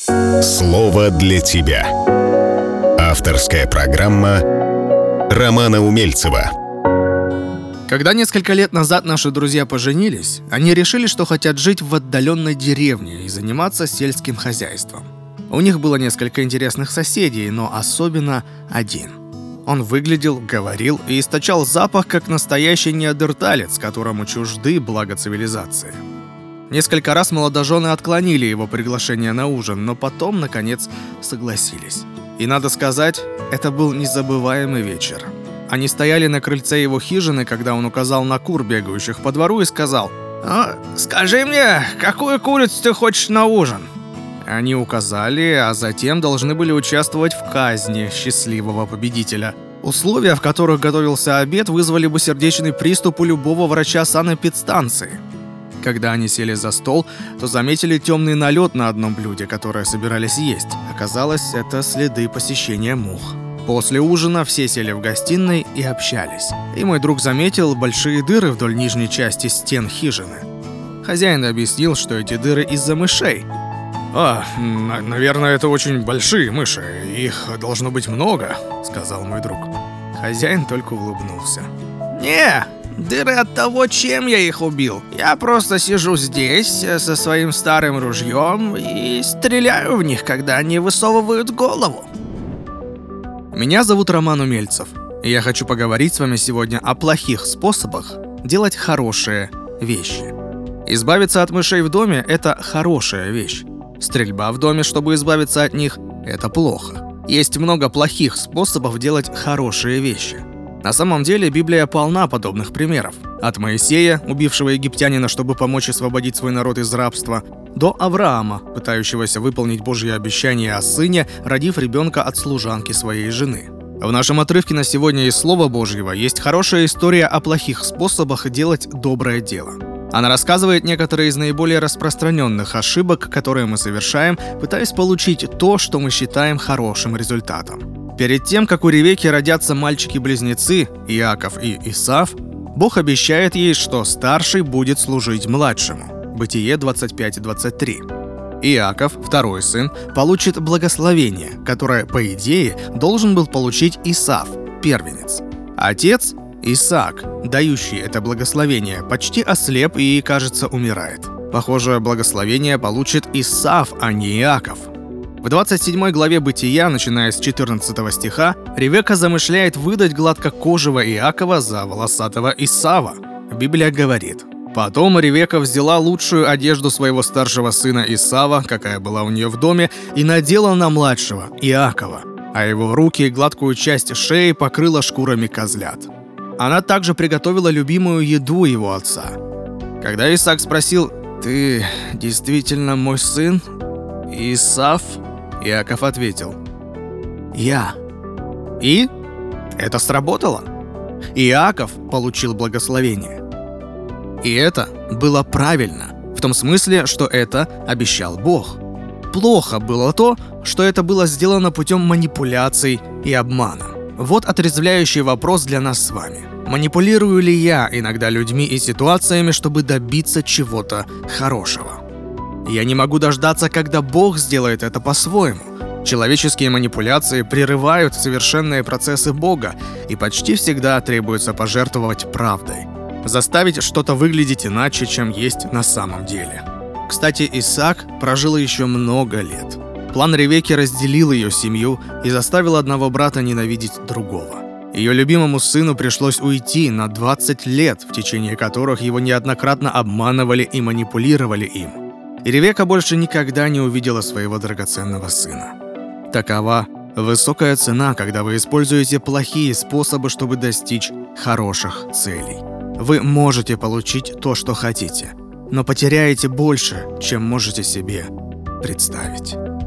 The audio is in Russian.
Слово для тебя. Авторская программа Романа Умельцева. Когда несколько лет назад наши друзья поженились, они решили, что хотят жить в отдаленной деревне и заниматься сельским хозяйством. У них было несколько интересных соседей, но особенно один. Он выглядел, говорил и источал запах, как настоящий неандерталец, которому чужды блага цивилизации. Несколько раз молодожены отклонили его приглашение на ужин, но потом, наконец, согласились. И, надо сказать, это был незабываемый вечер. Они стояли на крыльце его хижины, когда он указал на кур, бегающих по двору, и сказал: «Скажи мне, какую курицу ты хочешь на ужин?» Они указали, а затем должны были участвовать в казни счастливого победителя. Условия, в которых готовился обед, вызвали бы сердечный приступ у любого врача санэпидстанции. Когда они сели за стол, то заметили темный налет на одном блюде, которое собирались есть. Оказалось, это следы посещения мух. После ужина все сели в гостиной и общались. И мой друг заметил большие дыры вдоль нижней части стен хижины. Хозяин объяснил, что эти дыры из-за мышей. «Наверное, это очень большие мыши. Их должно быть много», — сказал мой друг. Хозяин только улыбнулся. «Не, дыры от того, чем я их убил. Я просто сижу здесь со своим старым ружьем и стреляю в них, когда они высовывают голову». Меня зовут Роман Умельцев, и я хочу поговорить с вами сегодня о плохих способах делать хорошие вещи. Избавиться от мышей в доме – это хорошая вещь. Стрельба в доме, чтобы избавиться от них – это плохо. Есть много плохих способов делать хорошие вещи. На самом деле Библия полна подобных примеров. От Моисея, убившего египтянина, чтобы помочь освободить свой народ из рабства, до Авраама, пытающегося выполнить Божье обещание о сыне, родив ребенка от служанки своей жены. В нашем отрывке на сегодня из Слова Божьего есть хорошая история о плохих способах делать доброе дело. Она рассказывает некоторые из наиболее распространенных ошибок, которые мы совершаем, пытаясь получить то, что мы считаем хорошим результатом. Перед тем, как у Ревекки родятся мальчики-близнецы, Иаков и Исав, Бог обещает ей, что старший будет служить младшему. Бытие 25:23. Иаков, второй сын, получит благословение, которое, по идее, должен был получить Исав, первенец. Отец, Исаак, дающий это благословение, почти ослеп и, кажется, умирает. Похоже, благословение получит Исав, а не Иаков. В 27 главе Бытия, начиная с 14 стиха, Ревекка замышляет выдать гладкокожего Иакова за волосатого Исава. Библия говорит: «Потом Ревекка взяла лучшую одежду своего старшего сына Исава, какая была у нее в доме, и надела на младшего, Иакова, а его руки и гладкую часть шеи покрыла шкурами козлят». Она также приготовила любимую еду его отца. Когда Исаак спросил: «Ты действительно мой сын, Исав?» Иаков ответил: «Я». И это сработало. Иаков получил благословение. И это было правильно, в том смысле, что это обещал Бог. Плохо было то, что это было сделано путем манипуляций и обмана. Вот отрезвляющий вопрос для нас с вами. Манипулирую ли я иногда людьми и ситуациями, чтобы добиться чего-то хорошего? Я не могу дождаться, когда Бог сделает это по-своему. Человеческие манипуляции прерывают совершенные процессы Бога, и почти всегда требуется пожертвовать правдой. Заставить что-то выглядеть иначе, чем есть на самом деле. Кстати, Исаак прожил еще много лет. План Ревекки разделил ее семью и заставил одного брата ненавидеть другого. Ее любимому сыну пришлось уйти на 20 лет, в течение которых его неоднократно обманывали и манипулировали им. И Ревекка больше никогда не увидела своего драгоценного сына. Такова высокая цена, когда вы используете плохие способы, чтобы достичь хороших целей. Вы можете получить то, что хотите, но потеряете больше, чем можете себе представить.